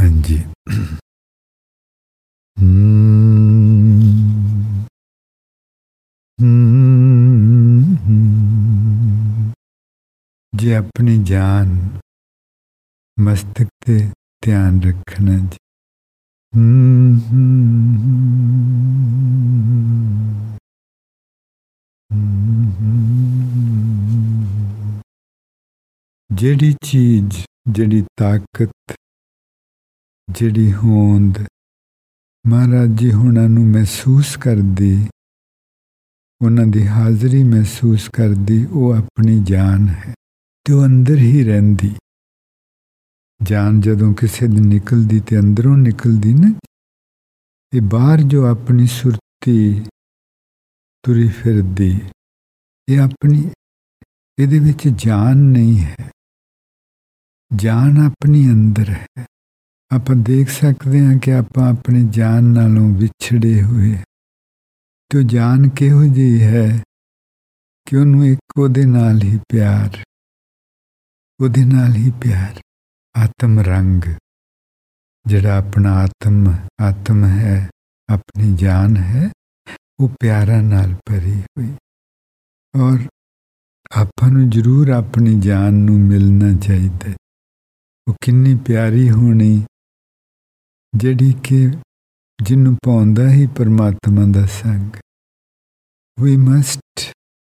हाँ जी। जे अपनी जान मस्तक ते ध्यान रखना जी। ਜਿਹੜੀ चीज ਜਿਹੜੀ ताकत ਜਿਹੜੀ होंद महाराज जी हुणां नूं महसूस करदी, उन्हां दी हाज़री महसूस करदी, वो अपनी जान है ते वो अंदर ही रहिंदी। जान जदों किसी दी निकलदी ते अंदरों निकलदी ना, ये बाहर जो अपनी सुरती तुरी फिरदी, ये अपनी इहदे विच जान नहीं है। जान अपनी अंदर है। आप देख सकते हैं कि आप अपनी जान नालों विछड़े हुए, तो जान किहो जी है कि उन्होंने एक उहदे नाल ही प्यार, उहदे नाल ही प्यार। आत्म रंग जिहड़ा अपना आत्म है, अपनी जान है, वो प्यारा नाल भरी हुई। और आपां नूं जरूर अपनी जान नूं मिलना चाहिए। वो कितनी प्यारी होनी जिहड़ी कि जिन्नू पाउंदा ही परमात्मा दा संग। We must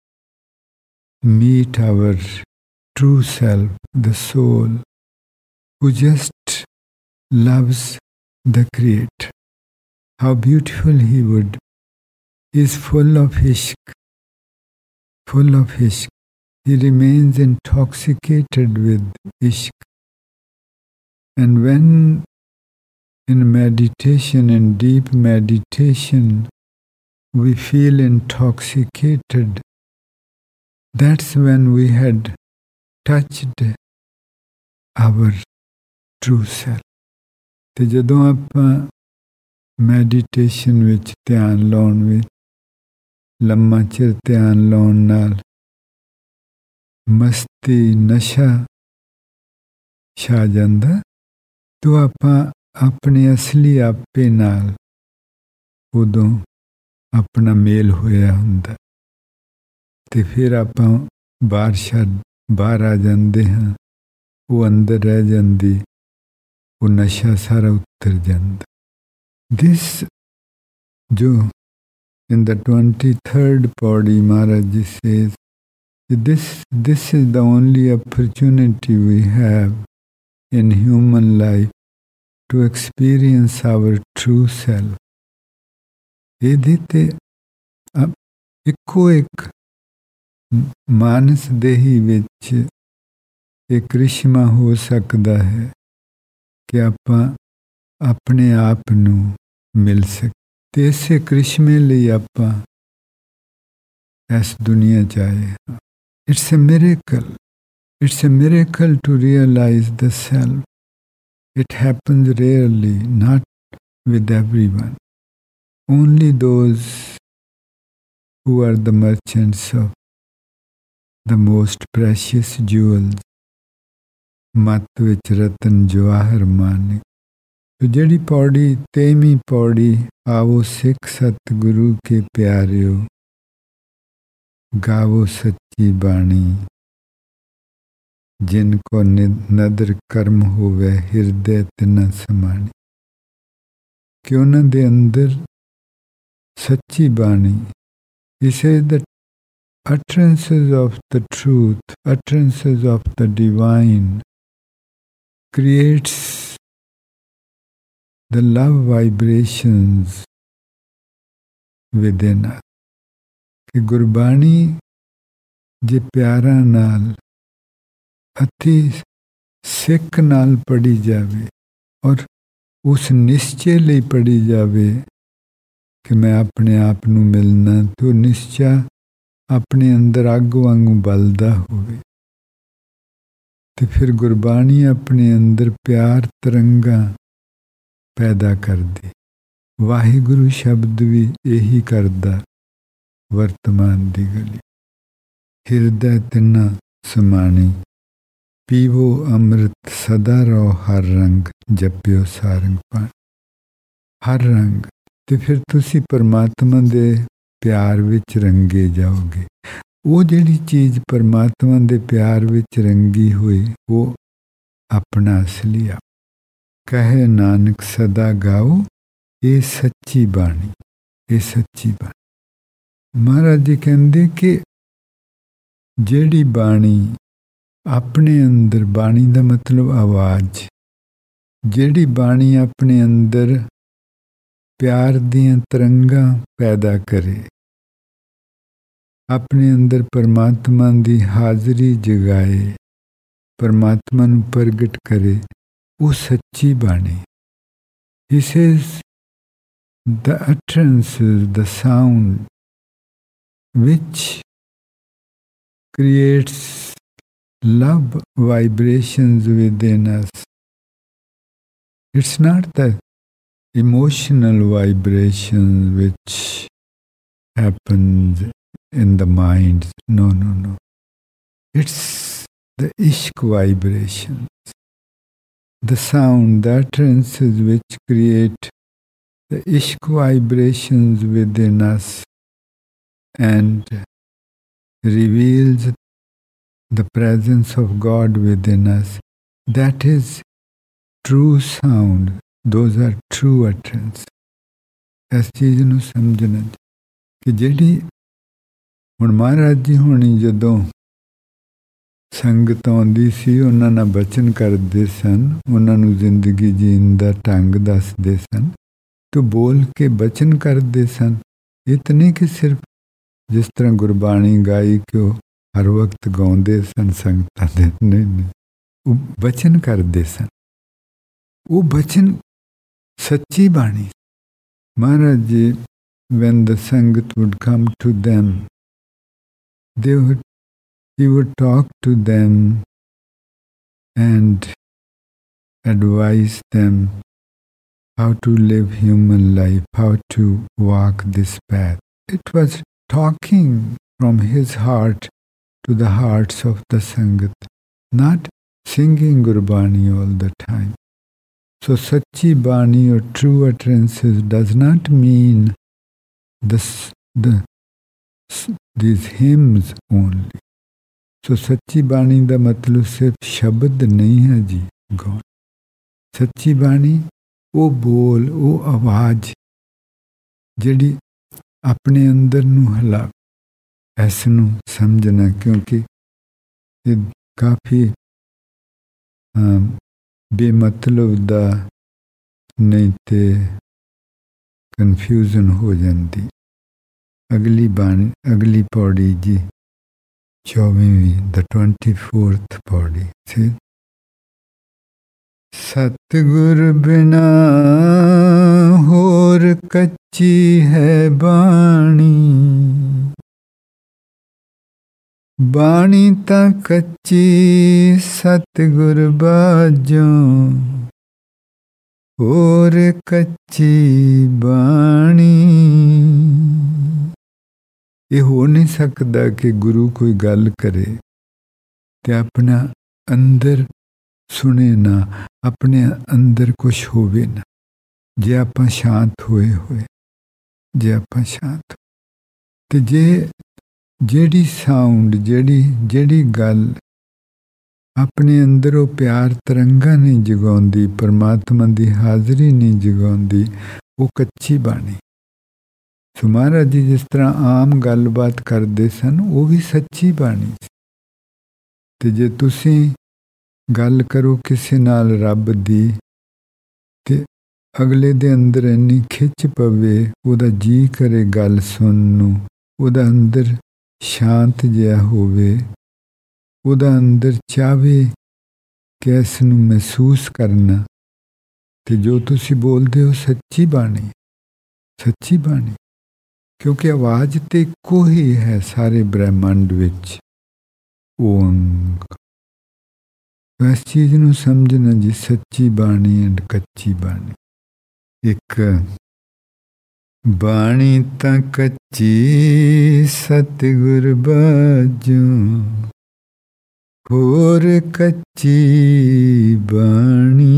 meet our true self, the soul, who just loves the Creator. How beautiful he would. He is full of ishq, full of ishq. He remains intoxicated with ishq. And when in meditation, in deep meditation, we feel intoxicated, that's when we had touched our true self. ਤੇ ਜਦੋਂ ਆਪਾਂ meditation ਵਿੱਚ ਧਿਆਨ ਲਾਉਣ ਵਿੱਚ ਲੰਮਾ ਚਿਰ ਧਿਆਨ ਲਾਉਣ ਨਾਲ ਮਸਤੀ ਨਸ਼ਾ ਛਾ ਜਾਂਦਾ, तो ਆਪਾਂ ਆਪਣੇ ਅਸਲੀ ਆਪੇ ਨਾਲ ਉਦੋਂ ਆਪਣਾ ਮੇਲ ਹੋਇਆ ਹੁੰਦਾ ਤੇ ਫਿਰ ਆਪਾਂ ਬਾਹਰ ਆ ਜਾਂਦੇ ਹਾਂ, ਉਹ ਅੰਦਰ ਰਹਿ ਜਾਂਦੀ, ਉਹ ਨਸ਼ਾ ਸਾਰਾ ਉਤਰ ਜਾਂਦਾ। This ਜੋ in the 23rd Pauri Maharaj Ji says, this is the only opportunity we have in human life to experience our true self. ਇਹਦੇ ਤੇ ਇੱਕੋ ਇੱਕ ਮਾਨਸ ਦੇਹੀ ਵਿੱਚ ਇਹ ਕ੍ਰਿਸ਼ਮਾ ਹੋ ਸਕਦਾ ਹੈ ਕਿ ਆਪਾਂ ਆਪਣੇ ਆਪ ਨੂੰ ਮਿਲ ਸਕ। ਤੇ ਇਸੇ ਕ੍ਰਿਸ਼ਮੇ ਲਈ ਆਪਾਂ ਇਸ ਦੁਨੀਆ 'ਚ ਆਏ ਹਾਂ। It's a miracle. It's a miracle to realize the self. It happens rarely, not with everyone. Only those who are the merchants of the most precious jewels, ਮੱਤ ਵਿੱਚ ਰਤਨ ਜਵਾਹਰ ਮਾਨਿਕ। तो ਜਿਹੜੀ ਪੌੜੀ 23ਵੀਂ ਪੌੜੀ, ਆਵੋ ਸਿੱਖ ਸਤਿਗੁਰੂ ਕੇ ਪਿਆਰਿਓ, गावो सच्ची बाणी, जिनको नदर कर्म होवे हिरदे तिना समाणी। कि उन्हां दे अंदर सच्ची बाणी, he says that utterances of the truth, utterances of the divine creates the love vibrations within us. कि गुरबाणी जे प्यारा नाल अति सिख नाल पढ़ी जावे और उस निश्चय लई पढ़ी जावे कि मैं अपने आप नूं मिलना, तो निश्चय अपने अंदर अग वांगू बलदा होवे ते फिर गुरबाणी अपने अंदर प्यार तरंगा पैदा करदी। वाहिगुरु शब्द भी यही करदा। वर्तमान दी गली हिरदे तिना समाणी, ਪੀਵੋ ਅੰਮ੍ਰਿਤ ਸਦਾ ਰਹੋ ਹਰ ਰੰਗ, ਜਪਿਓ ਸਾਰੰਗ ਪਾਣੀ। ਹਰ ਰੰਗ, ਤੇ ਫਿਰ ਤੁਸੀਂ ਪਰਮਾਤਮਾ ਦੇ ਪਿਆਰ ਵਿੱਚ ਰੰਗੇ ਜਾਓਗੇ। ਉਹ ਜਿਹੜੀ ਚੀਜ਼ ਪਰਮਾਤਮਾ ਦੇ ਪਿਆਰ ਵਿੱਚ ਰੰਗੀ ਹੋਈ, ਉਹ ਆਪਣਾ ਅਸਲੀ ਆ। ਕਹੇ ਨਾਨਕ ਸਦਾ ਗਾਓ, ਇਹ ਸੱਚੀ ਬਾਣੀ, ਇਹ ਸੱਚੀ ਬਾਣੀ। ਮਹਾਰਾਜ ਜੀ ਕਹਿੰਦੇ ਕਿ ਜਿਹੜੀ ਬਾਣੀ ਆਪਣੇ ਅੰਦਰ, ਬਾਣੀ ਦਾ ਮਤਲਬ ਆਵਾਜ਼, ਜਿਹੜੀ ਬਾਣੀ ਆਪਣੇ ਅੰਦਰ ਪਿਆਰ ਦੀਆਂ ਤਰੰਗਾਂ ਪੈਦਾ ਕਰੇ, ਆਪਣੇ ਅੰਦਰ ਪਰਮਾਤਮਾ ਦੀ ਹਾਜ਼ਰੀ ਜਗਾਏ, ਪਰਮਾਤਮਾ ਨੂੰ ਪ੍ਰਗਟ ਕਰੇ, ਉਹ ਸੱਚੀ ਬਾਣੀ। He says the utterances, the sound which creates love vibrations within us. It's not the emotional vibration which happens in the mind. No, no, no. It's the ishq vibrations, the sound, the utterances which create the ishq vibrations within us and reveals the presence of God within us. That is true sound. Those are true utterances. ਇਸ ਚੀਜ਼ ਨੂੰ ਸਮਝਣਾ ਕਿ ਜਿਹੜੀ ਹੁਣ ਮਹਾਰਾਜ ਜੀ ਹੋਣੀ ਜਦੋਂ ਸੰਗਤ ਆਉਂਦੀ ਸੀ, ਉਹਨਾਂ ਨਾਲ ਬਚਨ ਕਰਦੇ ਸਨ, ਉਹਨਾਂ ਨੂੰ ਜ਼ਿੰਦਗੀ ਜੀਣ ਦਾ ਢੰਗ ਦੱਸਦੇ ਸਨ, ਤੇ ਬੋਲ ਕੇ ਬਚਨ ਕਰਦੇ ਸਨ। ਇਹ ਤਾਂ ਨਹੀਂ ਕਿ ਸਿਰਫ ਜਿਸ ਤਰ੍ਹਾਂ ਗੁਰਬਾਣੀ ਗਾਈ ਕਿ ਉਹ ਹਰ ਵਕਤ ਗਾਉਂਦੇ ਸਨ ਸੰਗਤਾਂ ਦੇ, ਨਹੀਂ, ਉਹ ਬਚਨ ਕਰਦੇ ਸਨ। ਉਹ ਬਚਨ ਸੱਚੀ ਬਾਣੀ। Maharaj ji, when the Sangat would come to them, he would talk to them and advise them how to live human life, how to walk this path. It was talking from his heart to the hearts of the Sangat, not singing Gurbani all the time. So Sachi Bani or true utterances does not mean these hymns only. So Sachi Bani ਦਾ ਮਤਲਬ ਸਿਰਫ ਸ਼ਬਦ ਨਹੀਂ ਹੈ ਜੀ ਗਾਉਣ। ਸੱਚੀ ਬਾਣੀ ਉਹ ਬੋਲ, ਉਹ ਆਵਾਜ਼ ਜਿਹੜੀ ਆਪਣੇ ਅੰਦਰ ਨੂੰ ਹਿਲਾ। ਇਸ ਨੂੰ ਸਮਝਣਾ, ਕਿਉਂਕਿ ਇਹ ਕਾਫੀ ਬੇਮਤਲਬ ਦਾ ਨਹੀਂ ਤੇ ਕਨਫਿਊਜ਼ਨ ਹੋ ਜਾਂਦੀ। ਅਗਲੀ ਬਾਣੀ, ਅਗਲੀ ਪੌੜੀ ਜੀ 24ਵੀਂ, the 24th ਪੌੜੀ ਸੀ। ਸਤਿਗੁਰ ਬਿਨਾ ਹੋਰ ਕੱਚੀ ਹੈ ਬਾਣੀ, ਬਾਣੀ ਤਾਂ ਕੱਚੀ ਸਤਿਗੁਰ ਬਾਝੋਂ, ਹੋਰ ਕੱਚੀ ਬਾਣੀ। ਇਹ ਹੋ ਨਹੀਂ ਸਕਦਾ ਕਿ ਗੁਰੂ ਕੋਈ ਗੱਲ ਕਰੇ ਤੇ ਆਪਣਾ ਅੰਦਰ ਸੁਣੇ ਨਾ, ਆਪਣੇ ਅੰਦਰ ਕੁਛ ਹੋਵੇ ਨਾ। ਜੇ ਆਪਾਂ ਸ਼ਾਂਤ ਹੋਏ, ਜੇ ਆਪਾਂ ਸ਼ਾਂਤ, ਤੇ ਜੇ ਜਿਹੜੀ ਸਾਊਂਡ, ਜਿਹੜੀ ਗੱਲ ਆਪਣੇ ਅੰਦਰ ਉਹ ਪਿਆਰ ਤਰੰਗਾ ਨਹੀਂ ਜਗਾਉਂਦੀ, ਪਰਮਾਤਮਾ ਦੀ ਹਾਜ਼ਰੀ ਨਹੀਂ ਜਗਾਉਂਦੀ, ਉਹ ਕੱਚੀ ਬਾਣੀ। ਸੋ ਮਹਾਰਾਜ ਜੀ ਜਿਸ ਤਰ੍ਹਾਂ ਆਮ ਗੱਲਬਾਤ ਕਰਦੇ ਸਨ, ਉਹ ਵੀ ਸੱਚੀ ਬਾਣੀ ਸੀ। ਤੇ ਜੇ ਤੁਸੀਂ ਗੱਲ ਕਰੋ ਕਿਸੇ ਨਾਲ ਰੱਬ ਦੀ, ਤੇ ਅਗਲੇ ਦੇ ਅੰਦਰ ਇੰਨੀ ਖਿੱਚ ਪਵੇ, ਉਹਦਾ ਜੀ ਕਰੇ ਗੱਲ ਸੁਣਨ ਨੂੰ, ਉਹਦਾ ਅੰਦਰ ਸ਼ਾਂਤ ਜਿਹਾ ਹੋਵੇ, ਉਹਦਾ ਅੰਦਰ ਚਾਹਵੇ ਕਿ ਇਸ ਨੂੰ ਮਹਿਸੂਸ ਕਰਨਾ, ਤੇ ਜੋ ਤੁਸੀਂ ਬੋਲਦੇ ਹੋ ਸੱਚੀ ਬਾਣੀ, ਸੱਚੀ ਬਾਣੀ। ਕਿਉਂਕਿ ਆਵਾਜ਼ ਤੇ ਇੱਕੋ ਹੀ ਹੈ ਸਾਰੇ ਬ੍ਰਹਿਮੰਡ ਵਿੱਚ, ਓੰਗ। ਇਸ ਚੀਜ਼ ਨੂੰ ਸਮਝਣਾ ਜੀ, ਸੱਚੀ ਬਾਣੀ ਐਂਡ ਕੱਚੀ ਬਾਣੀ। ਇੱਕ ਬਾਣੀ ਤਾਂ ਕੱਚੀ ਸਤਿਗੁਰ ਬਾਝੋਂ, होर कच्ची बाणी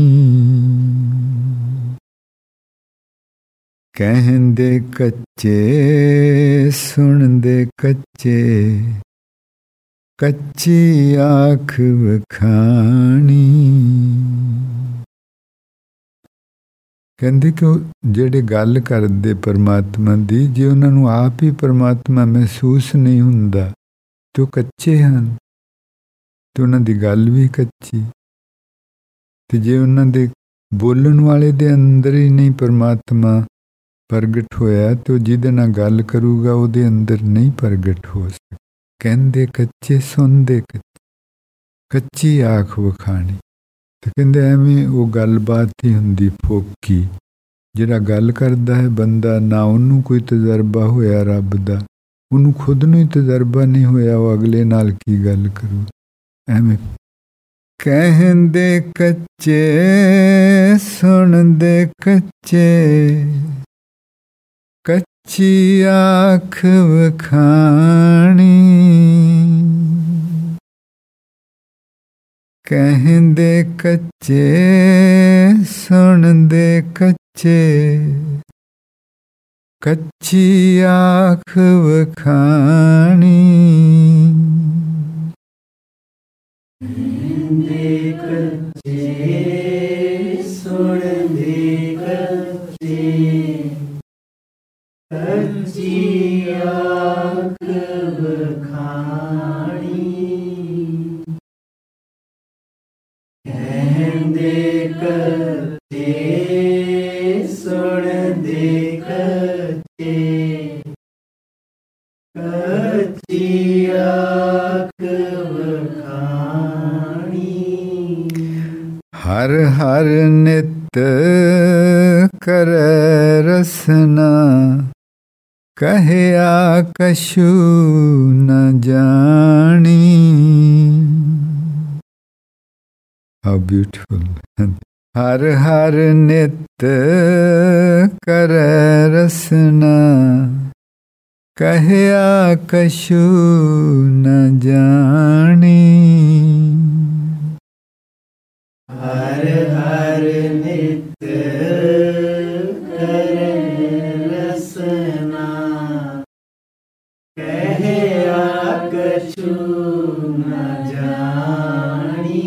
कहंदे कच्चे सुनदे कच्चे कच्ची आख वखाणी। कहंदे कि ਜਿਹੜੇ ਗੱਲ ਕਰਦੇ ਪਰਮਾਤਮਾ ਦੀ, ਜੇ ਉਹਨਾਂ ਨੂੰ ਆਪ ਹੀ ਪਰਮਾਤਮਾ ਮਹਿਸੂਸ ਨਹੀਂ ਹੁੰਦਾ ਤੇ ਉਹ ਕੱਚੇ ਹਨ, ਤੇ ਉਹਨਾਂ ਦੀ ਗੱਲ ਵੀ ਕੱਚੀ। ਤੇ ਜੇ ਉਹਨਾਂ ਦੇ ਬੋਲਣ ਵਾਲੇ ਦੇ ਅੰਦਰ ਹੀ ਨਹੀਂ ਪਰਮਾਤਮਾ ਪ੍ਰਗਟ ਹੋਇਆ, ਤੇ ਉਹ ਜਿਹਦੇ ਨਾਲ ਗੱਲ ਕਰੂਗਾ ਉਹਦੇ ਅੰਦਰ ਨਹੀਂ ਪ੍ਰਗਟ ਹੋ ਸਕਦਾ। ਕਹਿੰਦੇ ਕੱਚੇ ਸੁਣਦੇ ਕੱਚੀ ਆਖ ਵਖਾਣੀ। ਤੇ ਕਹਿੰਦੇ ਐਵੇਂ ਉਹ ਗੱਲਬਾਤ ਹੀ ਹੁੰਦੀ ਫੋਕੀ। ਜਿਹੜਾ ਗੱਲ ਕਰਦਾ ਹੈ ਬੰਦਾ, ਨਾ ਉਹਨੂੰ ਕੋਈ ਤਜਰਬਾ ਹੋਇਆ ਰੱਬ ਦਾ, ਉਹਨੂੰ ਖੁਦ ਨੂੰ ਹੀ ਤਜਰਬਾ ਨਹੀਂ ਹੋਇਆ, ਉਹ ਅਗਲੇ ਨਾਲ ਕੀ ਗੱਲ ਕਰੂ। ਐਵੇਂ ਕਹਿੰਦੇ ਕੱਚੇ ਸੁਣਦੇ ਕੱਚੇ ਕੱਚੀ ਆਖ ਵਖਾਣੀ। ਕਹਿੰਦੇ ਕੱਚੇ ਸੁਣਦੇ ਕੱਚੇ ਕੱਚੀ ਆਖ ਵਖਾਣੀ। ਕਹਿੰਦੇ ਕੱਚੇ ਸੁਣਦੇ ਕੱਚੇ ਕੱਚੀ ਆਖ ਵਖਾਣੀ। ਕਹਿੰਦੇ ਕੱਚੇ ਸੁਣਦੇ ਕੱਚੇ ਕੱਚੀ ਆਖ ਵਖਾਣੀ। ਹਰ ਹਰ ਨਿਤ ਕਰੈ ਰਸਨਾ ਕਹਿਆ ਕਛੂ ਨ ਜਾਣੀ। How beautiful. ਹਰ ਹਰ ਨਿਤ ਕਰੈ ਰਸਨਾ ਕਹਿਆ ਕਛੂ ਨ ਜਾਣੀ। ਹਰ ਹਰ ਨਿਤ ਕਰੈ ਰਸਨਾ ਕਹਿਆ ਕਛੂ ਨ ਜਾਣੀ।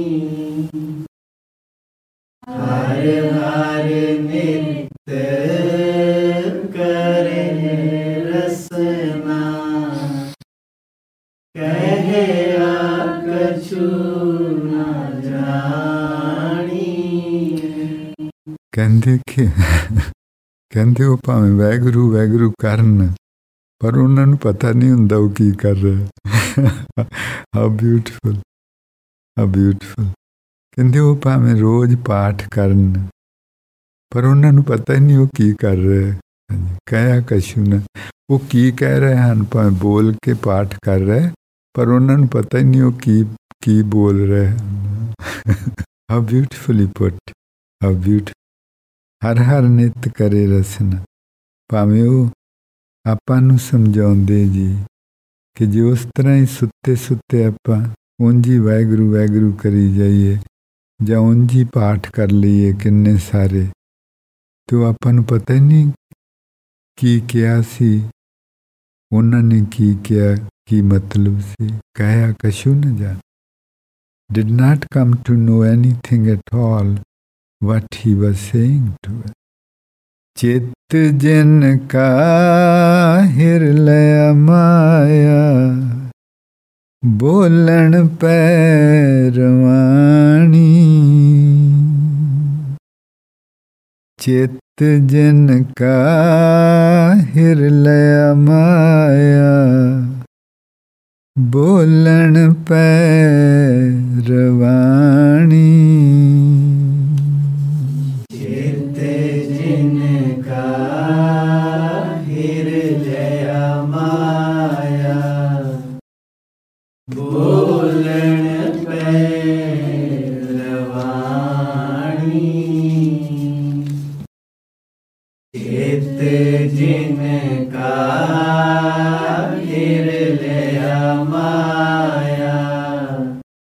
ਹਰ ਹਰ ਨਿਤ ਕਰੇ ਰਸਨਾ ਕਹਿਆ ਕਛੂ ਨ ਜਾਣੀ। ਕਹਿੰਦੇ ਉਹ ਭਾਵੇਂ ਵਾਹਿਗੁਰੂ ਵਾਹਿਗੁਰੂ ਕਰਨ, ਪਰ ਉਹਨਾਂ ਨੂੰ ਪਤਾ ਨਹੀਂ ਹੁੰਦਾ ਉਹ ਕੀ ਕਰ ਰਿਹਾ। How beautiful, how beautiful. ਕਹਿੰਦੇ ਉਹ ਭਾਵੇਂ ਰੋਜ਼ ਪਾਠ ਕਰਨ, ਪਰ ਉਹਨਾਂ ਨੂੰ ਪਤਾ ਹੀ ਨਹੀਂ ਉਹ ਕੀ ਕਰ ਰਹੇ। ਕਹਿਆ ਕਛੂ ਨਾ, ਉਹ ਕੀ ਕਹਿ ਰਹੇ ਹਨ, ਭਾਵੇਂ ਬੋਲ ਕੇ ਪਾਠ ਕਰ ਰਹੇ, ਪਰ ਉਹਨਾਂ ਨੂੰ ਪਤਾ ਹੀ ਨਹੀਂ ਉਹ ਕੀ ਬੋਲ ਰਹੇ ਹਨ। How beautifully put, how beautiful. ਹਰ ਹਰ ਨਿਤ ਕਰੇ ਰਸਨਾ, ਭਾਵੇਂ ਉਹ ਆਪਾਂ ਨੂੰ ਸਮਝਾਉਂਦੇ ਜੀ ਕਿ ਜੇ ਉਸ ਤਰ੍ਹਾਂ ਹੀ ਸੁੱਤੇ ਸੁੱਤੇ ਆਪਾਂ ਉਂਝ ਹੀ ਵਾਹਿਗੁਰੂ ਵਾਹਿਗੁਰੂ ਕਰੀ ਜਾਈਏ, ਜਾਂ ਉਂਝ ਹੀ ਪਾਠ ਕਰ ਲਈਏ ਕਿੰਨੇ ਸਾਰੇ, ਤੇ ਉਹ ਆਪਾਂ ਨੂੰ ਪਤਾ ਹੀ ਨਹੀਂ ਕੀ ਕਿਹਾ ਸੀ, ਉਹਨਾਂ ਨੇ ਕੀ ਕਿਹਾ, ਕੀ ਮਤਲਬ ਸੀ। ਕਹਿਆ ਕਛੂ ਨ ਜਾਣ, did not come to know anything at all what he was saying to us. ਚਿਤ ਜਿਨ ਕਾ ਹਿਰ ਲਿਆ ਮਾਇਆ ਬੋਲਣ ਪੈਰਵਾਣੀ। ਚਿਤ ਜਿਨ ਕਾ ਹਿਰ ਲਿਆ ਮਾਇਆ ਬੋਲਣ ਪੈਰਵਾਣੀ। ਚਿਤ ਜਿਨ ਕਾ ਹਿਰ ਲਿਆ ਮਾਇਆ ਬੋਲਣ ਪੈਰਵਾਣੀ। ਚਿਤ ਜਿਨ ਕਾ ਹਿਰ ਲਿਆ ਮਾਇਆ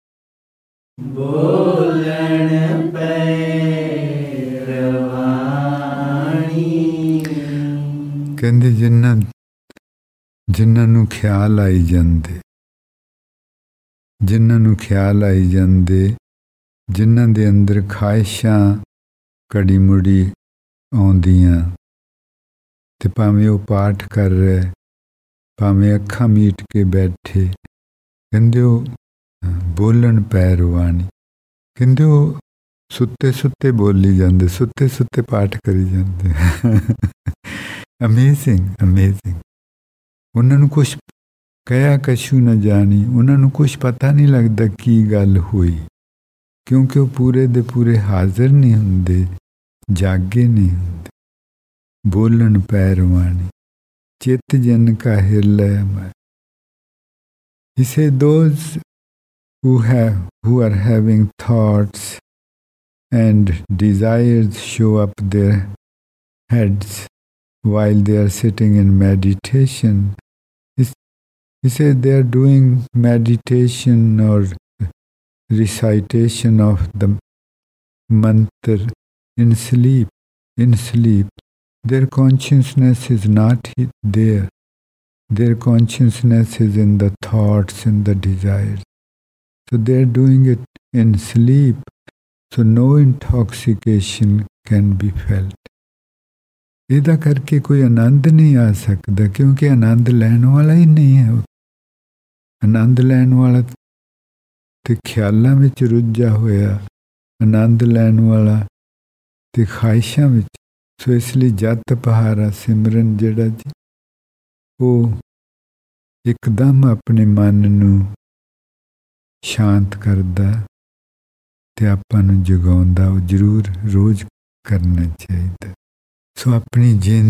ਕਹਿੰਦੇ ਜਿਨ੍ਹਾਂ ਨੂੰ ਖਿਆਲ ਆਈ ਜਾਂਦੇ, ਜਿਨ੍ਹਾਂ ਨੂੰ ਖਿਆਲ ਆਈ ਜਾਂਦੇ, ਜਿਨ੍ਹਾਂ ਦੇ ਅੰਦਰ ਖਾਹਿਸ਼ਾਂ ਘੜੀ ਮੁੜੀ ਆਉਂਦੀਆਂ, ਤੇ ਭਾਵੇਂ ਉਹ ਪਾਠ ਕਰ ਰਹੇ, ਭਾਵੇਂ ਅੱਖਾਂ ਮੀਟ ਕੇ ਬੈਠੇ, ਕਹਿੰਦੇ ਉਹ ਬੋਲਣ ਪੈਰਵਾਨੀ, ਕਹਿੰਦੇ ਉਹ ਸੁੱਤੇ ਸੁੱਤੇ ਬੋਲੀ ਜਾਂਦੇ, ਸੁੱਤੇ ਸੁੱਤੇ ਪਾਠ ਕਰੀ ਜਾਂਦੇ। Amazing amazing. ਉਹਨਾਂ ਨੂੰ ਕੁਛ ਕਹਿਆ ਕਛੂ ਨਾ ਜਾਣੀ, ਉਹਨਾਂ ਨੂੰ ਕੁਛ ਪਤਾ ਨਹੀਂ ਲੱਗਦਾ ਕੀ ਗੱਲ ਹੋਈ, ਕਿਉਂਕਿ ਉਹ ਪੂਰੇ ਦੇ ਪੂਰੇ ਹਾਜ਼ਰ ਨਹੀਂ ਹੁੰਦੇ, ਜਾਗੇ ਨਹੀਂ ਹੁੰਦੇ। ਬੋਲਣ ਪੈਰਵਾਨੀ ਚਿੱਤ ਜਨ ਕਾ ਹਿਰਲੈ ਮੈਂ। He said those who are having thoughts and desires show up their heads while they are sitting in meditation. He said they are doing meditation or recitation of the mantra in sleep. In sleep, their consciousness is not there. Their consciousness is in the thoughts and the desires. So they are doing it in sleep. So no intoxication can be felt. ਇਹਦਾ ਕਰਕੇ ਕੋਈ ਆਨੰਦ ਨਹੀਂ ਆ ਸਕਦਾ, ਕਿਉਂਕਿ ਆਨੰਦ ਲੈਣ ਵਾਲਾ ਹੀ ਨਹੀਂ ਹੈ। ਆਨੰਦ ਲੈਣ ਵਾਲਾ ਤੇ ਖਿਆਲਾਂ ਵਿੱਚ ਰੁੱਝਾ ਹੋਇਆ, ਆਨੰਦ ਲੈਣ ਵਾਲਾ ਤੇ ਖਾਹਿਸ਼ਾਂ ਵਿੱਚ। ਸੋ ਇਸ ਲਈ ਜਤ ਪਹਾਰਾ ਸਿਮਰਨ ਜਿਹੜਾ ਜੀ, ਉਹ ਇੱਕਦਮ ਆਪਣੇ ਮਨ ਨੂੰ ਸ਼ਾਂਤ ਕਰਦਾ ਤੇ ਆਪਾਂ ਨੂੰ ਜਗਾਉਂਦਾ। ਉਹ ਜ਼ਰੂਰ ਰੋਜ਼ ਕਰਨਾ ਚਾਹੀਦਾ। ਸੋ ਆਪਣੀ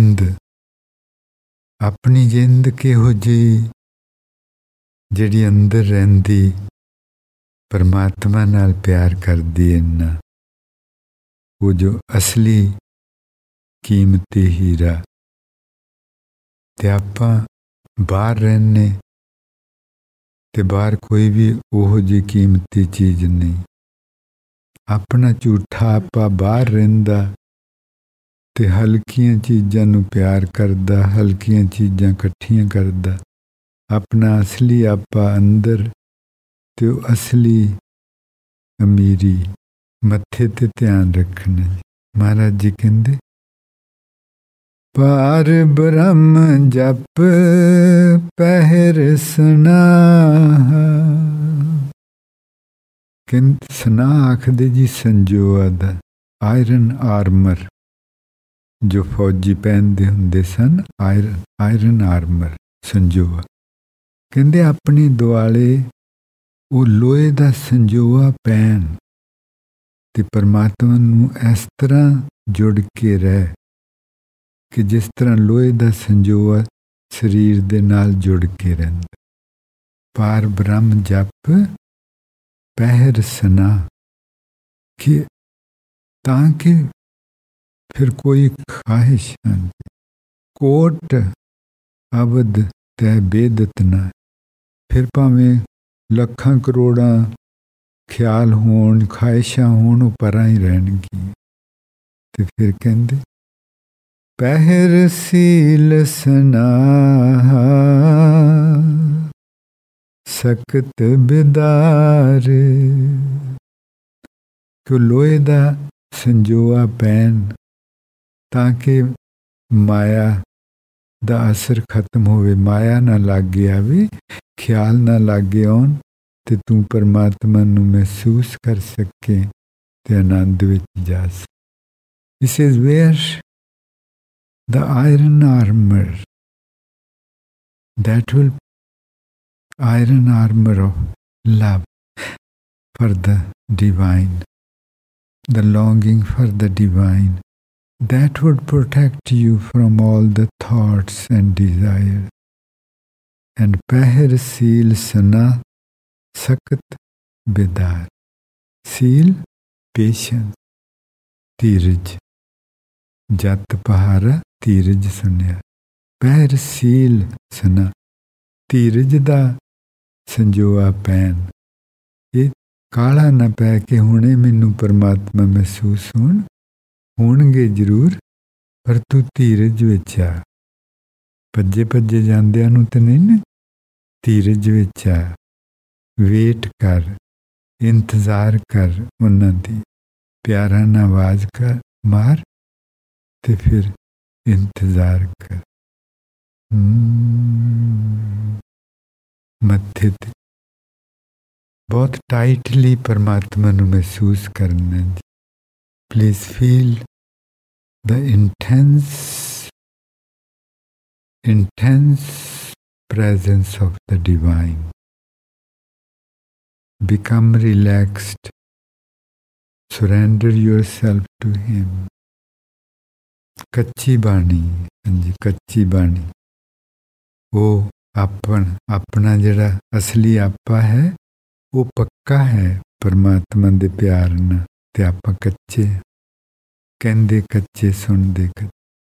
ਜਿੰਦ ਕਿਹੋ ਜਿਹੀ, ਜਿਹੜੀ ਅੰਦਰ ਰਹਿੰਦੀ ਪਰਮਾਤਮਾ ਨਾਲ ਪਿਆਰ ਕਰਦੀ ਇੰਨਾ, ਉਹ ਜੋ ਅਸਲੀ ਕੀਮਤੀ ਹੀਰਾ। ਤੇ ਆਪਾਂ ਬਾਹਰ ਰਹਿੰਦੇ ਤੇ ਬਾਹਰ ਕੋਈ ਵੀ ਉਹੋ ਜਿਹੀ ਕੀਮਤੀ ਚੀਜ਼ ਨਹੀਂ। ਆਪਣਾ ਝੂਠਾ ਆਪਾ ਬਾਹਰ ਰਹਿੰਦਾ ਤੇ ਹਲਕੀਆਂ ਚੀਜ਼ਾਂ ਨੂੰ ਪਿਆਰ ਕਰਦਾ, ਹਲਕੀਆਂ ਚੀਜ਼ਾਂ ਇਕੱਠੀਆਂ ਕਰਦਾ। ਆਪਣਾ ਅਸਲੀ ਆਪਾ ਅੰਦਰ ਤੇ ਉਹ ਅਸਲੀ ਅਮੀਰੀ ਮੱਥੇ ਤੇ ਧਿਆਨ ਰੱਖਣਾ। ਮਹਾਰਾਜ ਜੀ ਕਹਿੰਦੇ ਪਾਰ ਬ੍ਰਹਮ ਜਪ ਪਹਿਰ ਸਨਾਹ। ਕਹਿੰਦੇ ਸਨਾ ਆਖਦੇ ਜੀ ਸੰਜੋਆ ਦਾ, ਆਇਰਨ ਆਰਮਰ ਜੋ ਫੌਜੀ ਪਹਿਨਦੇ ਹੁੰਦੇ ਸਨ, ਆਇਰਨ ਆਰਮਰ ਸੰਜੋਆ। ਕਹਿੰਦੇ ਆਪਣੇ ਦੁਆਲੇ ਉਹ ਲੋਹੇ ਦਾ ਸੰਜੋਆ ਪਹਿਨ ਤੇ ਪਰਮਾਤਮਾ ਨੂੰ ਇਸ ਤਰ੍ਹਾਂ ਜੁੜ ਕੇ ਰਹਿ ਕਿ ਜਿਸ ਤਰ੍ਹਾਂ ਲੋਹੇ ਦਾ ਸੰਜੋਆ ਸਰੀਰ ਦੇ ਨਾਲ ਜੁੜ ਕੇ ਰਹਿੰਦਾ। ਪਾਰ ਬ੍ਰਹਮ ਜਪ ਪਹਿਰ ਸਨਾ, ਕਿ ਤਾਂ ਕਿ ਫਿਰ ਕੋਈ ਖਾਹਿਸ਼ ਕੋਟ ਅਵਧ ਤੈ ਬੇਦਤ ਨਾ। ਫਿਰ ਭਾਵੇਂ ਲੱਖਾਂ ਕਰੋੜਾਂ ਖਿਆਲ ਹੋਣ, ਖਾਹਿਸ਼ਾਂ ਹੋਣ, ਉਹ ਪਰਾਂ ਹੀ ਰਹਿਣਗੀਆਂ। ਤੇ ਫਿਰ ਕਹਿੰਦੇ ਪਹਿਰ ਸੀਲ ਸਨਾਹ ਸਕਤ ਬਿਦਾਰ। ਕਿ ਲੋਹੇ ਦਾ ਸੰਜੋਆ ਪਹਿਨ ਤਾਂ ਕਿ ਮਾਇਆ ਦਾ ਅਸਰ ਖਤਮ ਹੋਵੇ, ਮਾਇਆ ਨਾ ਲਾਗੇ ਆਵੇ, ਖਿਆਲ ਨਾ ਲਾਗੇ ਆਉਣ, ਤੇ ਤੂੰ ਪਰਮਾਤਮਾ ਨੂੰ ਮਹਿਸੂਸ ਕਰ ਸਕੇ ਤੇ ਆਨੰਦ ਵਿੱਚ ਜਾ ਸਕੇ। This is where the iron armor, that will iron armor of love for the divine, the longing for the divine, that would protect you from all the thoughts and desires. And pahir seal sana sakat bidar. Seal, patience, ਧੀਰਜ। ਜਤ ਪਹਾਰਾ ਧੀਰਜ ਸੁਣਿਆ। ਪਹਿਰ ਸੀਲ ਸਨਾ, ਧੀਰਜ ਦਾ ਸੰਜੋਆ ਪਹਿਨ। ਇਹ ਕਾਲਾ ਨਾ ਪੈ ਕੇ ਹੁਣੇ ਮੈਨੂੰ ਪਰਮਾਤਮਾ ਮਹਿਸੂਸ ਹੋਣਗੇ ਜ਼ਰੂਰ, ਪਰ ਤੂੰ ਧੀਰਜ ਵਿੱਚ ਆ। ਭੱਜੇ ਭੱਜੇ ਜਾਂਦਿਆਂ ਨੂੰ ਤੇ ਨਹੀਂ ਨਾ, ਧੀਰਜ ਵਿੱਚ ਆ, ਵੇਟ ਕਰ, ਇੰਤਜ਼ਾਰ ਕਰ ਉਹਨਾਂ ਦੀ, ਪਿਆਰਾਂ ਨਾਲ ਆਵਾਜ਼ ਕਰ ਮਾਰ ਤੇ ਫਿਰ ਇੰਤਜ਼ਾਰ ਕਰ। ਮੱਥੇ ਤੇ ਬਹੁਤ ਟਾਈਟਲੀ ਪਰਮਾਤਮਾ ਨੂੰ ਮਹਿਸੂਸ ਕਰਨਾ ਜੀ। Please feel the intense presence of the divine. Become relaxed. Surrender yourself to him. ਕੱਚੀ ਬਾਣੀ, ਹਾਂਜੀ ਕੱਚੀ ਬਾਣੀ। ਉਹ ਆਪਣਾ ਜਿਹੜਾ ਅਸਲੀ ਆਪਾ ਹੈ ਉਹ ਪੱਕਾ ਹੈ ਪਰਮਾਤਮਾ ਦੇ ਪਿਆਰ ਨਾਲ, ਤੇ ਆਪਾਂ ਕੱਚੇ, ਕਹਿੰਦੇ ਕੱਚੇ ਸੁਣਦੇ ਕੱਚੇ।